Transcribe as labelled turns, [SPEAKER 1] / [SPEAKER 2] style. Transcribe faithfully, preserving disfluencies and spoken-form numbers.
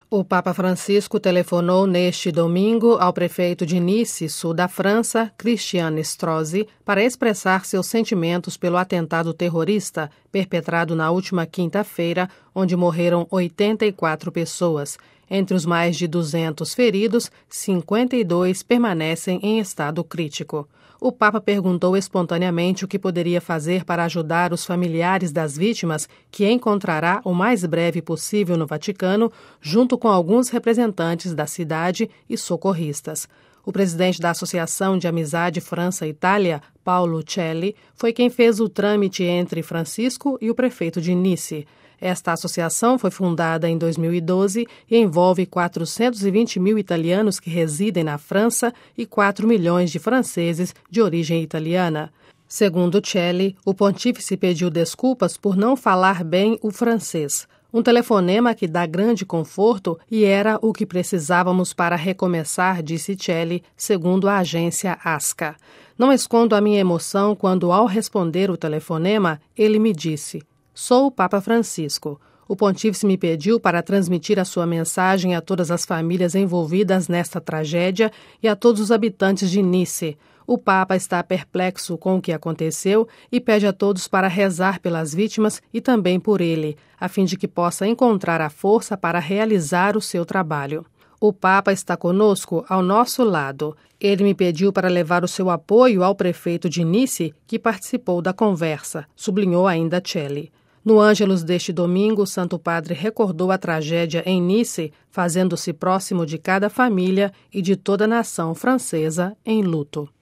[SPEAKER 1] O Papa Francisco telefonou neste domingo ao prefeito de Nice, sul da França, Christian Estrosi, para expressar seus sentimentos pelo atentado terrorista perpetrado na última quinta-feira, onde morreram oitenta e quatro pessoas. Entre os mais de duzentos feridos, cinquenta e dois permanecem em estado crítico. O Papa perguntou espontaneamente o que poderia fazer para ajudar os familiares das vítimas, que encontrará o mais breve possível no Vaticano, junto com alguns representantes da cidade e socorristas. O presidente da Associação de Amizade França-Itália, Paolo Celli, foi quem fez o trâmite entre Francisco e o prefeito de Nice. Esta associação foi fundada em dois mil e doze e envolve quatrocentos e vinte mil italianos que residem na França e quatro milhões de franceses de origem italiana. Segundo Celli, o pontífice pediu desculpas por não falar bem o francês. Um telefonema que dá grande conforto e era o que precisávamos para recomeçar, disse Celli, segundo a agência ASCA. Não escondo a minha emoção quando, ao responder o telefonema, ele me disse: "Sou o Papa Francisco. O pontífice me pediu para transmitir a sua mensagem a todas as famílias envolvidas nesta tragédia e a todos os habitantes de Nice. O Papa está perplexo com o que aconteceu e pede a todos para rezar pelas vítimas e também por ele, a fim de que possa encontrar a força para realizar o seu trabalho. O Papa está conosco, ao nosso lado. Ele me pediu para levar o seu apoio ao prefeito de Nice, que participou da conversa", sublinhou ainda Celli. No Ângelus deste domingo, o Santo Padre recordou a tragédia em Nice, fazendo-se próximo de cada família e de toda a nação francesa em luto.